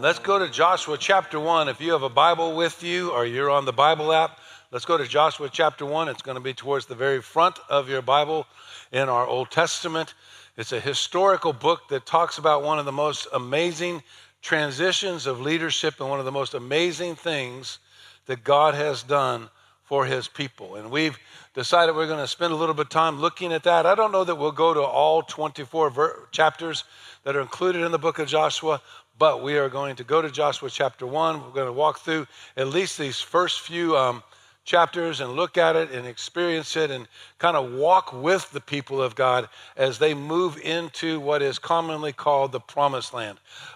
Let's go to Joshua chapter 1. If you have a Bible with you or you're on the Bible app, let's go to Joshua chapter 1. It's going to be towards the very front of your Bible in our Old Testament. It's a historical book that talks about one of the most amazing transitions of leadership and one of the most amazing things that God has done for his people. And we've decided we're going to spend a little bit of time looking at that. I don't know that we'll go to all 24 chapters that are included in the book of Joshua, but we are going to go to Joshua chapter 1. We're going to walk through at least these first few chapters and look at it and experience it and kind of walk with the people of God as they move into what is commonly called the Promised Land,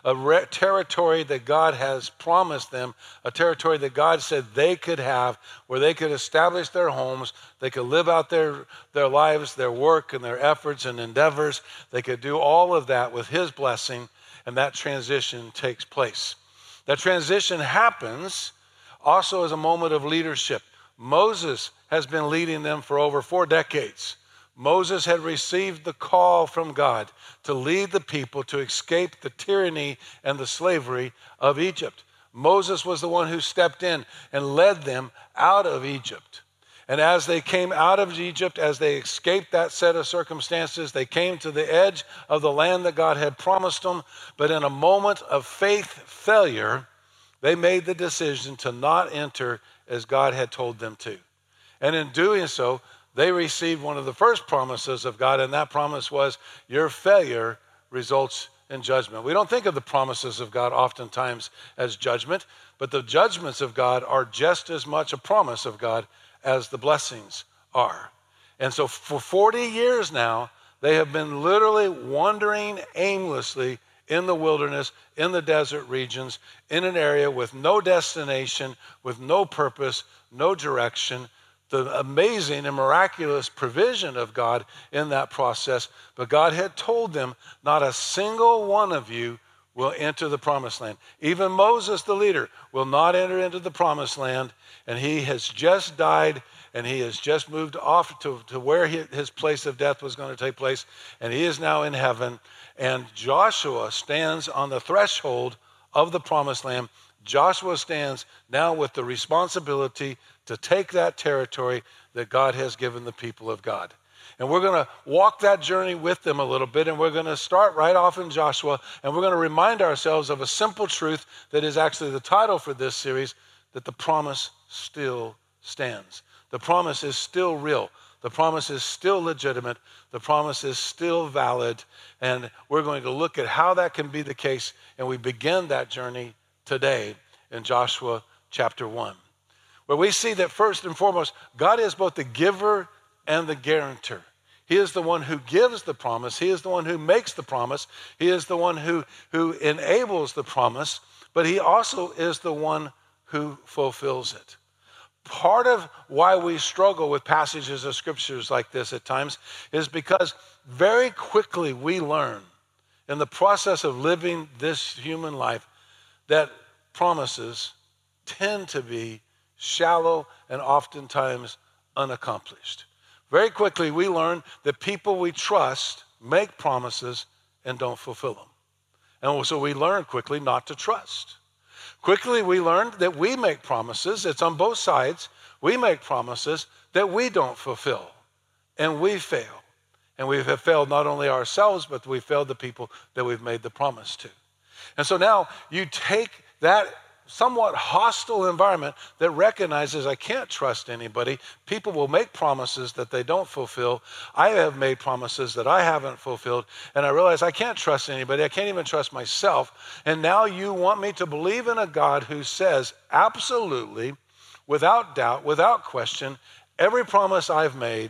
a territory that God has promised them, a territory that God said they could have, where they could establish their homes, they could live out their lives, their work and their efforts and endeavors. They could do all of that with his blessing, and that transition takes place. That transition happens also as a moment of leadership. Moses has been leading them for over 4 decades. Moses had received the call from God to lead the people to escape the tyranny and the slavery of Egypt. Moses was the one who stepped in and led them out of Egypt. And as they came out of Egypt, as they escaped that set of circumstances, they came to the edge of the land that God had promised them. But in a moment of faith failure, they made the decision to not enter as God had told them to. And in doing so, they received one of the first promises of God, and that promise was, your failure results in judgment. We don't think of the promises of God oftentimes as judgment, but the judgments of God are just as much a promise of God as the blessings are. And so for 40 years now, they have been literally wandering aimlessly in the wilderness, in the desert regions, in an area with no destination, with no purpose, no direction. The amazing and miraculous provision of God in that process. But God had told them, not a single one of you will enter the promised land. Even Moses, the leader, will not enter into the promised land. And he has just died, and he has just moved off to where his place of death was going to take place. And he is now in heaven. And Joshua stands on the threshold of the promised land. Joshua stands now with the responsibility to take that territory that God has given the people of God. And we're going to walk that journey with them a little bit, and we're going to start right off in Joshua, and we're going to remind ourselves of a simple truth that is actually the title for this series, that the promise still stands. The promise is still real. The promise is still legitimate. The promise is still valid. And we're going to look at how that can be the case. And we begin that journey today in Joshua chapter 1, where we see that first and foremost, God is both the giver and the guarantor. He is the one who gives the promise. He is the one who makes the promise. He is the one who enables the promise. But he also is the one who fulfills it. Part of why we struggle with passages of scriptures like this at times is because very quickly we learn in the process of living this human life that promises tend to be shallow and oftentimes unaccomplished. Very quickly we learn that people we trust make promises and don't fulfill them. And so we learn quickly not to trust. Quickly, we learned that we make promises. It's on both sides. We make promises that we don't fulfill, and we fail. And we have failed not only ourselves, but we failed the people that we've made the promise to. And so now you take that somewhat hostile environment that recognizes I can't trust anybody. People will make promises that they don't fulfill. I have made promises that I haven't fulfilled, and I realize I can't trust anybody. I can't even trust myself. And now you want me to believe in a God who says absolutely, without doubt, without question, every promise I've made,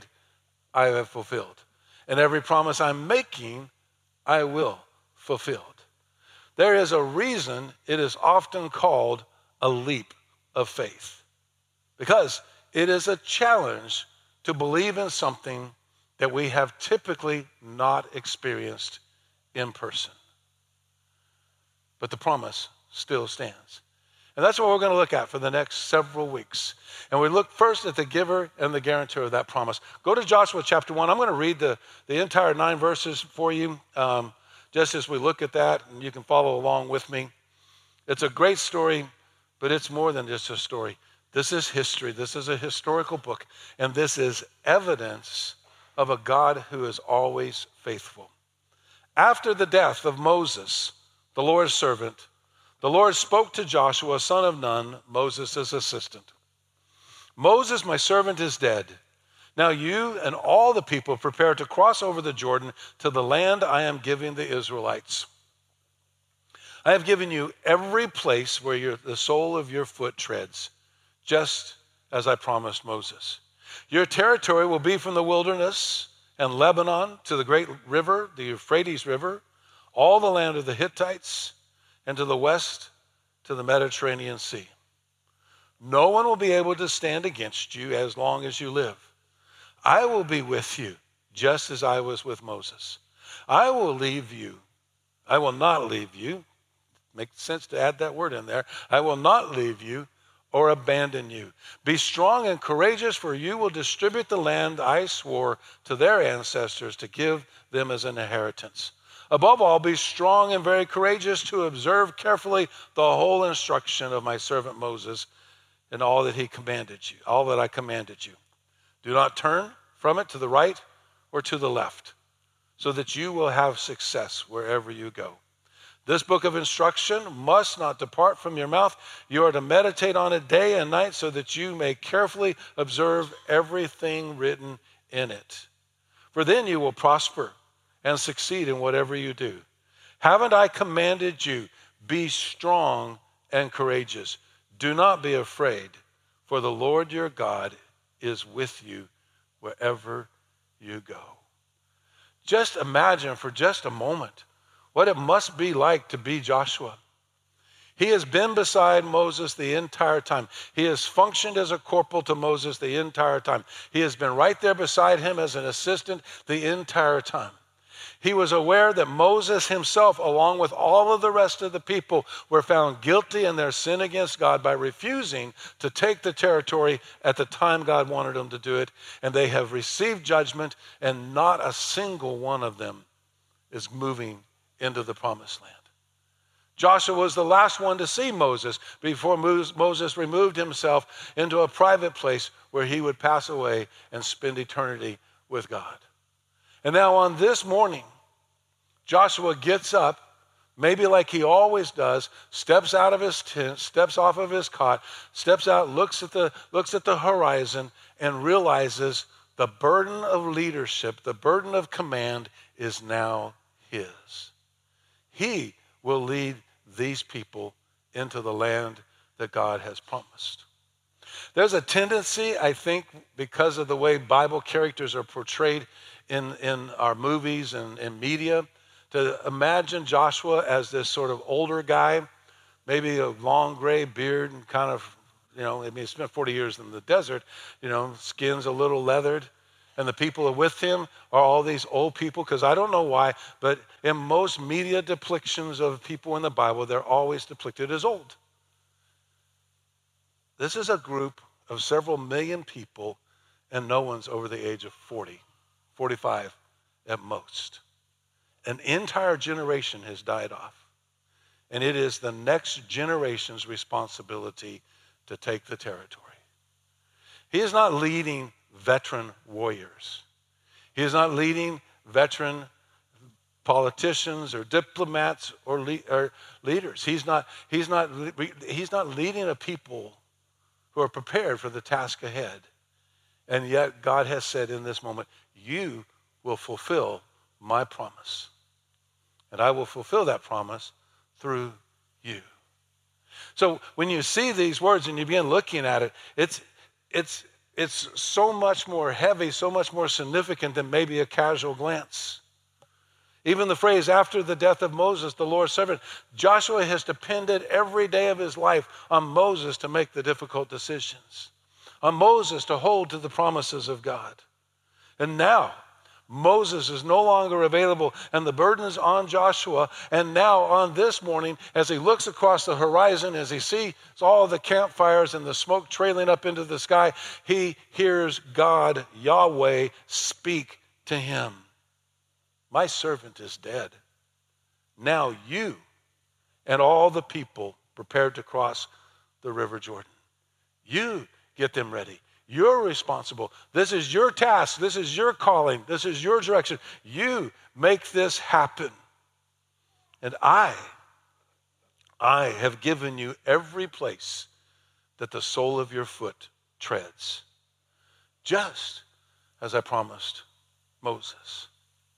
I have fulfilled. And every promise I'm making, I will fulfill. There is a reason it is often called a leap of faith, because it is a challenge to believe in something that we have typically not experienced in person. But the promise still stands. And that's what we're going to look at for the next several weeks. And we look first at the giver and the guarantor of that promise. Go to Joshua chapter 1. I'm going to read the entire 9 verses for you. Just as we look at that, and you can follow along with me. It's a great story, but it's more than just a story. This is history. This is a historical book, and this is evidence of a God who is always faithful. After the death of Moses, the Lord's servant, the Lord spoke to Joshua, son of Nun, Moses' assistant. Moses, my servant, is dead. Now you and all the people prepare to cross over the Jordan to the land I am giving the Israelites. I have given you every place where the sole of your foot treads, just as I promised Moses. Your territory will be from the wilderness and Lebanon to the great river, the Euphrates River, all the land of the Hittites, and to the west to the Mediterranean Sea. No one will be able to stand against you as long as you live. I will be with you, just as I was with Moses. I will not leave you. Makes sense to add that word in there. I will not leave you or abandon you. Be strong and courageous, for you will distribute the land I swore to their ancestors to give them as an inheritance. Above all, be strong and very courageous to observe carefully the whole instruction of my servant Moses and all that he commanded you, all that I commanded you. Do not turn from it to the right or to the left, so that you will have success wherever you go. This book of instruction must not depart from your mouth. You are to meditate on it day and night so that you may carefully observe everything written in it. For then you will prosper and succeed in whatever you do. Haven't I commanded you? Be strong and courageous. Do not be afraid, for the Lord your God is with you wherever you go. Just imagine for just a moment what it must be like to be Joshua. He has been beside Moses the entire time. He has functioned as a corporal to Moses the entire time. He has been right there beside him as an assistant the entire time. He was aware that Moses himself, along with all of the rest of the people, were found guilty in their sin against God by refusing to take the territory at the time God wanted them to do it. And they have received judgment, and not a single one of them is moving into the promised land. Joshua was the last one to see Moses before Moses removed himself into a private place where he would pass away and spend eternity with God. And now on this morning, Joshua gets up, maybe like he always does, steps out of his tent, steps off of his cot, steps out, looks at the horizon, and realizes the burden of leadership, the burden of command is now his. He will lead these people into the land that God has promised. There's a tendency, I think, because of the way Bible characters are portrayed in our movies and in media, to imagine Joshua as this sort of older guy, maybe a long gray beard and kind of, he spent 40 years in the desert, skin's a little leathered. And the people with him are all these old people, because I don't know why, but in most media depictions of people in the Bible, they're always depicted as old. This is a group of several million people, and no one's over the age of 40, 45 at most. An entire generation has died off, and it is the next generation's responsibility to take the territory. He is not leading veteran warriors. He is not leading veteran politicians or diplomats or leaders. He's not leading a people who are prepared for the task ahead. And yet God has said in this moment, you will fulfill my promise. And I will fulfill that promise through you. So when you see these words and you begin looking at it, it's so much more heavy, so much more significant than maybe a casual glance. Even the phrase, after the death of Moses, the Lord's servant, Joshua has depended every day of his life on Moses to make the difficult decisions, on Moses to hold to the promises of God. And now, Moses is no longer available, and the burden is on Joshua. And now on this morning, as he looks across the horizon, as he sees all the campfires and the smoke trailing up into the sky, he hears God, Yahweh, speak to him. My servant is dead. Now you and all the people prepared to cross the river Jordan. You get them ready. You're responsible. This is your task. This is your calling. This is your direction. You make this happen. And I have given you every place that the sole of your foot treads, just as I promised Moses.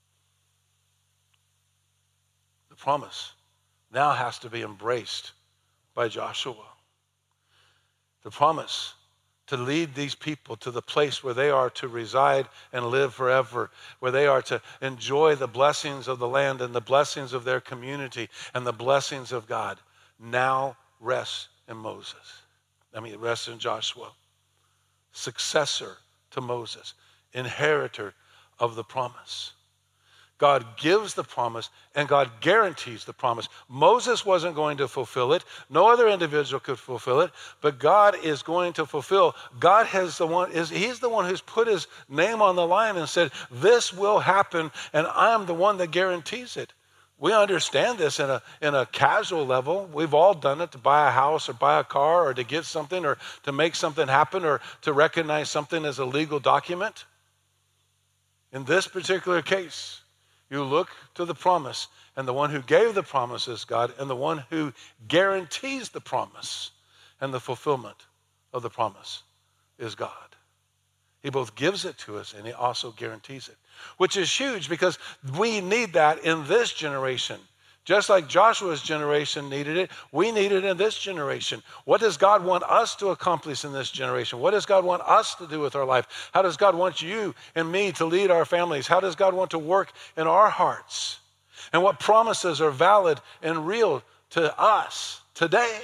The promise now has to be embraced by Joshua. The promise to lead these people to the place where they are to reside and live forever, where they are to enjoy the blessings of the land and the blessings of their community and the blessings of God, now rests in rests in Joshua, successor to Moses, inheritor of the promise. God gives the promise and God guarantees the promise. Moses wasn't going to fulfill it. No other individual could fulfill it, but God is going to fulfill. He's the one who's put his name on the line and said, this will happen, and I'm the one that guarantees it. We understand this in a casual level. We've all done it, to buy a house or buy a car or to get something or to make something happen or to recognize something as a legal document. In this particular case, you look to the promise, and the one who gave the promise is God, and the one who guarantees the promise and the fulfillment of the promise is God. He both gives it to us and he also guarantees it, which is huge because we need that in this generation. Just like Joshua's generation needed it, we need it in this generation. What does God want us to accomplish in this generation? What does God want us to do with our life? How does God want you and me to lead our families? How does God want to work in our hearts? And what promises are valid and real to us today?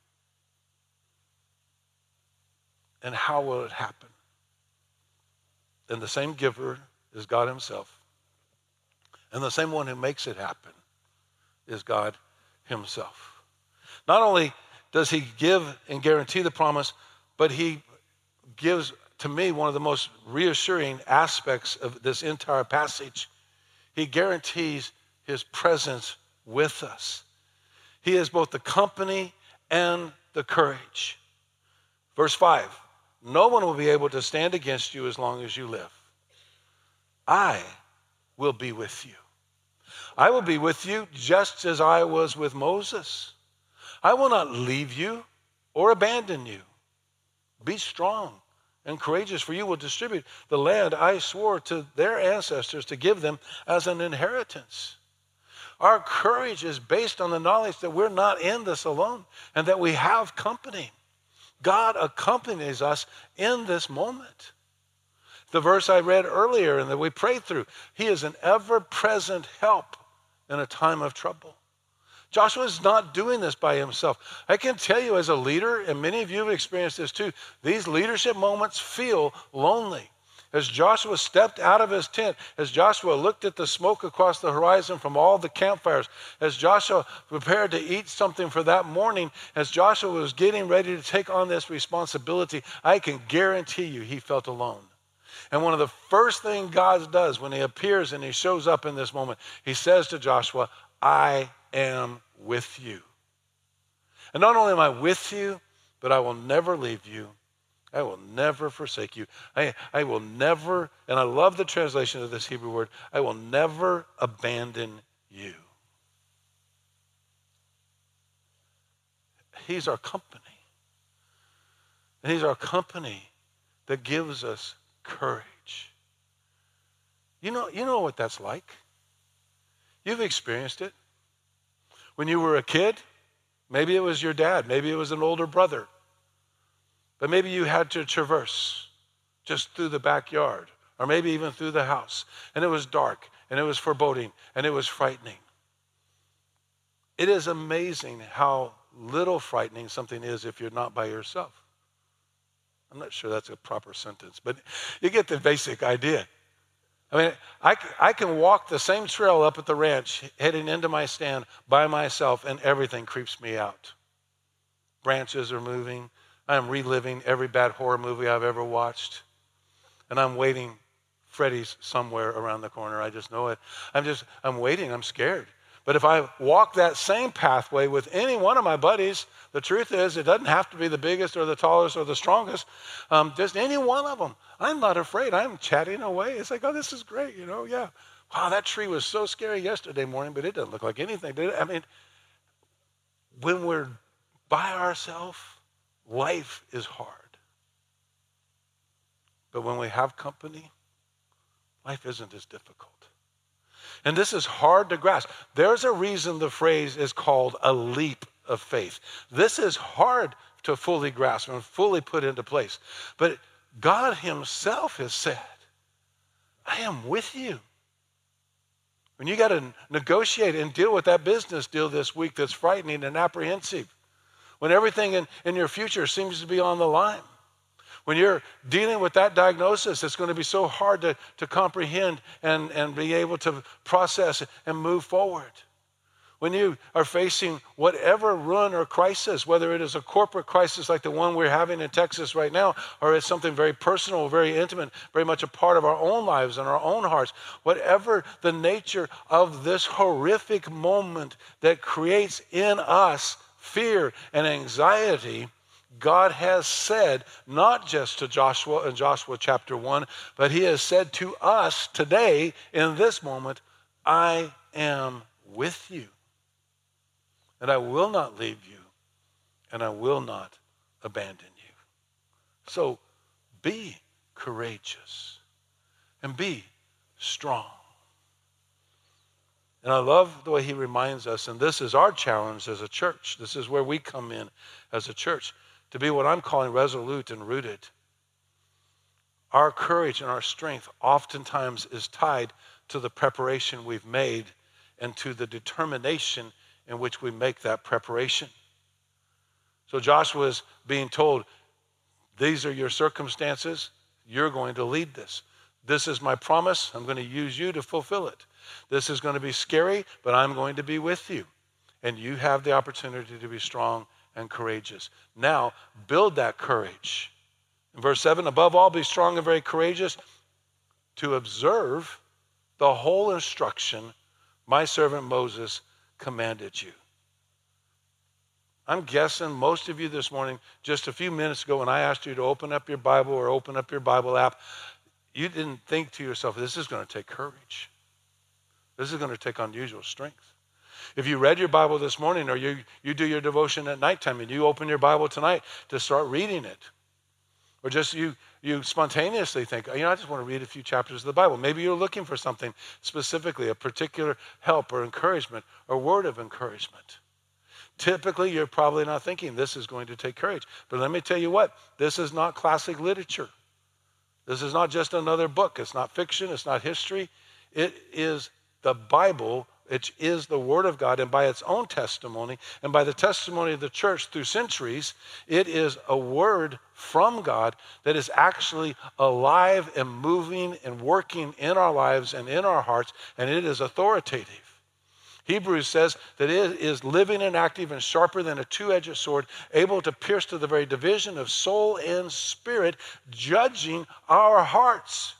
And how will it happen? And the same giver is God himself. And the same one who makes it happen is God himself. Not only does he give and guarantee the promise, but he gives, to me, one of the most reassuring aspects of this entire passage. He guarantees his presence with us. He is both the company and the courage. Verse 5, no one will be able to stand against you as long as you live. I will be with you. I will be with you just as I was with Moses. I will not leave you or abandon you. Be strong and courageous, for you will distribute the land I swore to their ancestors to give them as an inheritance. Our courage is based on the knowledge that we're not in this alone and that we have company. God accompanies us in this moment. The verse I read earlier and that we prayed through, he is an ever-present help in a time of trouble. Joshua is not doing this by himself. I can tell you as a leader, and many of you have experienced this too, these leadership moments feel lonely. As Joshua stepped out of his tent, as Joshua looked at the smoke across the horizon from all the campfires, as Joshua prepared to eat something for that morning, as Joshua was getting ready to take on this responsibility, I can guarantee you he felt alone. And one of the first things God does when he appears and he shows up in this moment, he says to Joshua, I am with you. And not only am I with you, but I will never leave you. I will never forsake you. I will never, and I love the translation of this Hebrew word, I will never abandon you. He's our company. And he's our company that gives us courage. You know what that's like. You've experienced it. When you were a kid, maybe it was your dad, maybe it was an older brother, but maybe you had to traverse just through the backyard or maybe even through the house, and it was dark and it was foreboding and it was frightening. It is amazing how little frightening something is if you're not by yourself. I'm not sure that's a proper sentence, but you get the basic idea. I mean, I can walk the same trail up at the ranch heading into my stand by myself and everything creeps me out. Branches are moving. I'm reliving every bad horror movie I've ever watched. And I'm waiting. Freddy's somewhere around the corner. I just know it. I'm waiting. I'm scared. But if I walk that same pathway with any one of my buddies, the truth is it doesn't have to be the biggest or the tallest or the strongest. Just any one of them. I'm not afraid. I'm chatting away. It's like, oh, this is great, yeah. Wow, that tree was so scary yesterday morning, but it doesn't look like anything, did it? I mean, when we're by ourselves, life is hard. But when we have company, life isn't as difficult. And this is hard to grasp. There's a reason the phrase is called a leap of faith. This is hard to fully grasp and fully put into place. But God himself has said, I am with you. When you got to negotiate and deal with that business deal this week that's frightening and apprehensive, when everything in your future seems to be on the line, when you're dealing with that diagnosis, it's going to be so hard to comprehend and be able to process and move forward. When you are facing whatever ruin or crisis, whether it is a corporate crisis like the one we're having in Texas right now, or it's something very personal, very intimate, very much a part of our own lives and our own hearts, whatever the nature of this horrific moment that creates in us fear and anxiety, God has said, not just to Joshua in Joshua chapter 1, but he has said to us today in this moment, I am with you. And I will not leave you, and I will not abandon you. So be courageous and be strong. And I love the way he reminds us, and this is our challenge as a church. This is where we come in as a church, to be what I'm calling resolute and rooted. Our courage and our strength oftentimes is tied to the preparation we've made and to the determination in which we make that preparation. So Joshua is being told, these are your circumstances. You're going to lead this. This is my promise. I'm going to use you to fulfill it. This is going to be scary, but I'm going to be with you. And you have the opportunity to be strong and courageous. Now, build that courage. In verse 7, above all, be strong and very courageous to observe the whole instruction my servant Moses commanded you. I'm guessing most of you this morning, just a few minutes ago when I asked you to open up your Bible or open up your Bible app, you didn't think to yourself, this is going to take courage. This is going to take unusual strength. If you read your Bible this morning or you do your devotion at nighttime and you open your Bible tonight to start reading it, or just you spontaneously think, I just want to read a few chapters of the Bible. Maybe you're looking for something specifically, a particular help or encouragement or word of encouragement. Typically, you're probably not thinking this is going to take courage. But let me tell you what, this is not classic literature. This is not just another book. It's not fiction. It's not history. It is the Bible. It is the Word of God, and by its own testimony, and by the testimony of the church through centuries, it is a word from God that is actually alive and moving and working in our lives and in our hearts, and it is authoritative. Hebrews says that it is living and active and sharper than a two-edged sword, able to pierce to the very division of soul and spirit, judging our hearts.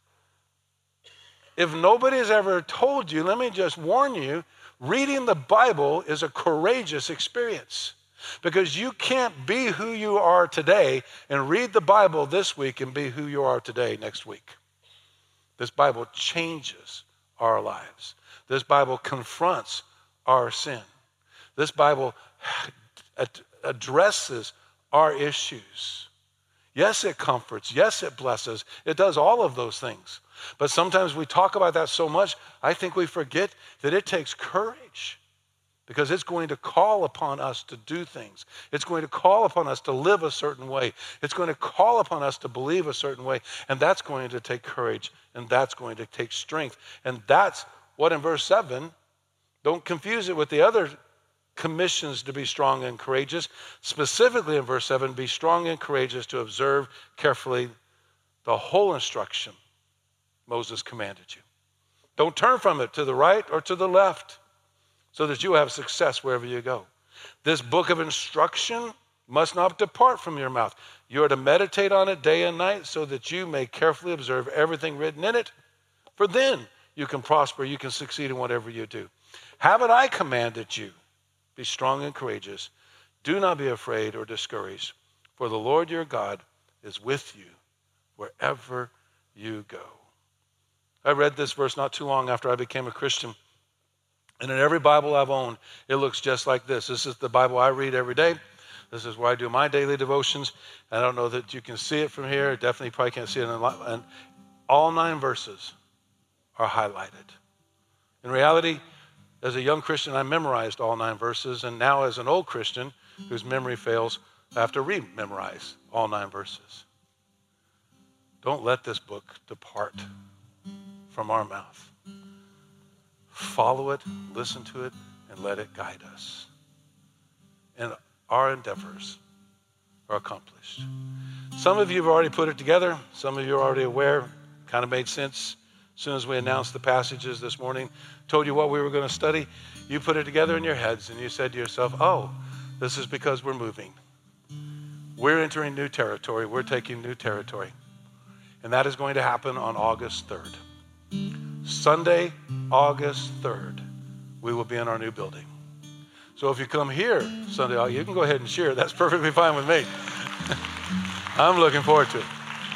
If nobody's ever told you, let me just warn you, reading the Bible is a courageous experience because you can't be who you are today and read the Bible this week and be who you are today next week. This Bible changes our lives. This Bible confronts our sin. This Bible addresses our issues. Yes, it comforts. Yes, it blesses. It does all of those things. But sometimes we talk about that so much, I think we forget that it takes courage because it's going to call upon us to do things. It's going to call upon us to live a certain way. It's going to call upon us to believe a certain way. And that's going to take courage, and that's going to take strength. And that's what in verse 7, don't confuse it with the other commissions to be strong and courageous. Specifically in verse 7, be strong and courageous to observe carefully the whole instruction Moses commanded you. Don't turn from it to the right or to the left so that you have success wherever you go. This book of instruction must not depart from your mouth. You are to meditate on it day and night so that you may carefully observe everything written in it. For then you can prosper, you can succeed in whatever you do. Haven't I commanded you? Be strong and courageous. Do not be afraid or discouraged, for the Lord your God is with you wherever you go. I read this verse not too long after I became a Christian. And in every Bible I've owned, it looks just like this. This is the Bible I read every day. This is where I do my daily devotions. I don't know that you can see it from here. Definitely probably can't see it. And all 9 verses are highlighted. In reality, as a young Christian, I memorized all 9 verses. And now as an old Christian whose memory fails, I have to re-memorize all 9 verses. Don't let this book depart from our mouth. Follow it, listen to it, and let it guide us. And our endeavors are accomplished. Some of you have already put it together. Some of you are already aware. Kind of made sense as soon as we announced the passages this morning, told you what we were going to study. You put it together in your heads and you said to yourself, oh, this is because we're moving. We're entering new territory. We're taking new territory. And that is going to happen on August 3rd. Sunday, August 3rd, we will be in our new building. So if you come here Sunday, you can go ahead and share. That's perfectly fine with me. I'm looking forward to it.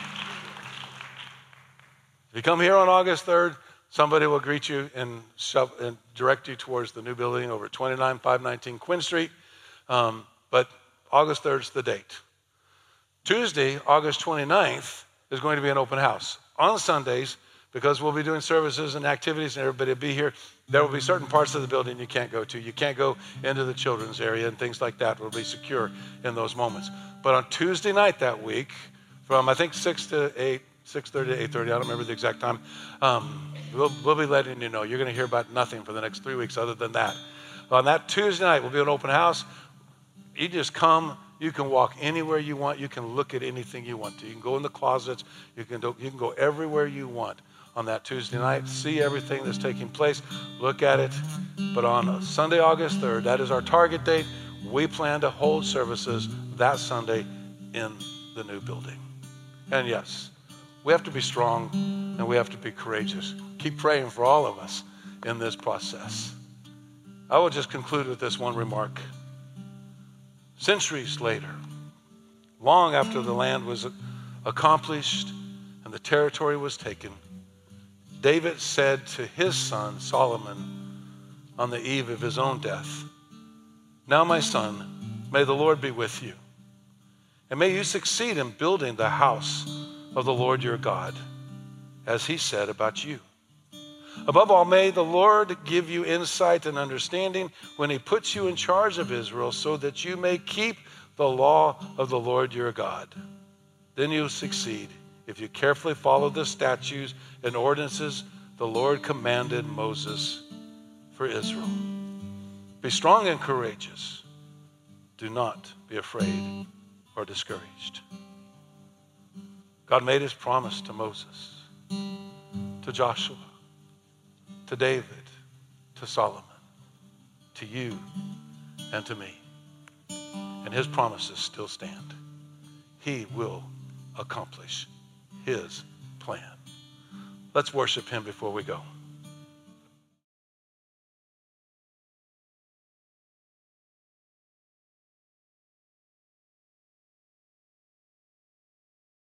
If you come here on August 3rd, somebody will greet you and direct you towards the new building over 29519 Quinn Street. But August 3rd is the date. Tuesday, August 29th, is going to be an open house. On Sundays, because we'll be doing services and activities and everybody will be here, there will be certain parts of the building you can't go to. You can't go into the children's area and things like that. We'll be secure in those moments. But on Tuesday night that week, from I think 6 to 8, 6:30 to 8:30, I don't remember the exact time, we'll be letting you know. You're going to hear about nothing for the next 3 weeks other than that. On that Tuesday night, we'll be an open house. You just come. You can walk anywhere you want. You can look at anything you want to. You can go in the closets. You can go everywhere you want on that Tuesday night. See everything that's taking place. Look at it. But on Sunday, August 3rd, that is our target date. We plan to hold services that Sunday in the new building. And yes, we have to be strong and we have to be courageous. Keep praying for all of us in this process. I will just conclude with this one remark. Centuries later, long after the land was accomplished and the territory was taken, David said to his son Solomon on the eve of his own death, "Now, my son, may the Lord be with you, and may you succeed in building the house of the Lord your God, as he said about you. Above all, may the Lord give you insight and understanding when he puts you in charge of Israel, so that you may keep the law of the Lord your God. Then you'll succeed if you carefully follow the statutes and ordinances the Lord commanded Moses for Israel. Be strong and courageous. Do not be afraid or discouraged." God made his promise to Moses, to Joshua, to David, to Solomon, to you, and to me. And his promises still stand. He will accomplish his plan. Let's worship him before we go.